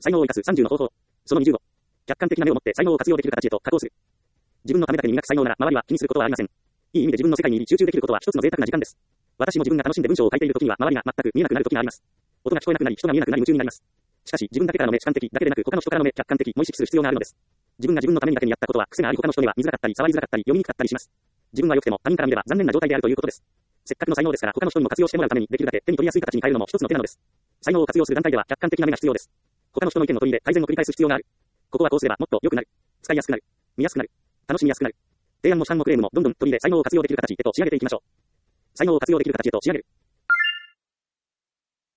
才能を生かす30の方法。その25。客観的な目を持って才能を活用できる形へと加工する。自分のためだけに磨く才能なら周りは気にすることはありません。いい意味で自分の世界に入り集中できることは一つの贅沢な時間です。私も自分が楽しんで文章を書いている時には周りが全く見えなくなる時があります。音が聞こえなくなり、人が見えなくなり夢中になります。しかし、自分だけからの目主観的だけでなく他の人からの目客観的も意識する必要があるのです。自分が自分のためにだけにやったことは癖があり他の人には見づらかったり触りづらかったり読みにくかったりします。自分は良くても他人から見れば残念な状態であるということです。せっかくの才能ですから他の人にも活用してもらうためにできるだけ手に取りやすい形に変えるのも一つの手なのです。才能を活用する段階では客観的な目が必要です。他の人の意見を取り入れ改善を繰り返す必要がある。ここはこうすればもっと良くなる。使いやすくなる。見やすくなる。楽しみやすくなる。提案も市販もクレームもどんどん取り入れ才能を活用できる形へと仕上げていきましょう。才能を活用できる形へと仕上げる。